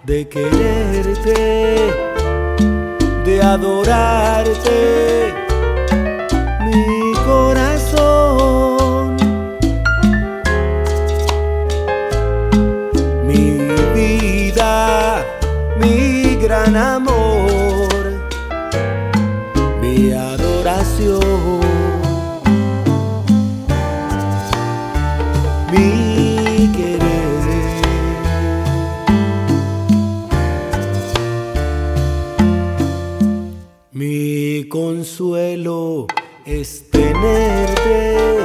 de quererte, de adorarte, mi corazón, mi vida, mi gran amor, mi adoración, mi querer. Mi consuelo es tenerte,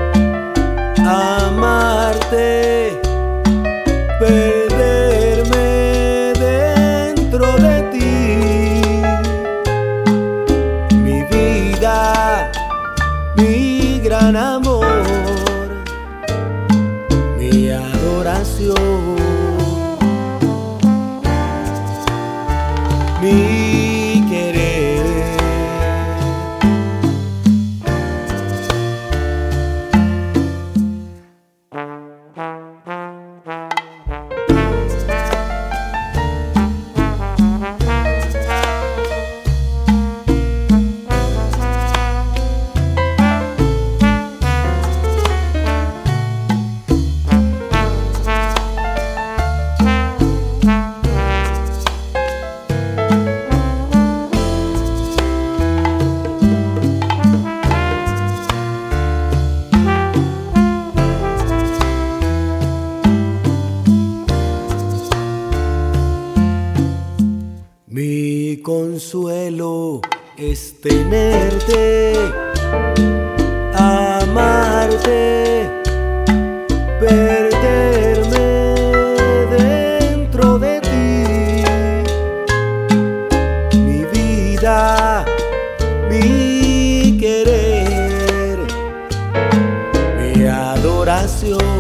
amarte, perderme dentro de ti. Mi vida, mi gran amor, mi adoración, mi querer. Mi consuelo es tenerte, amarte, perderme dentro de ti. Mi vida, mi querer, mi adoración.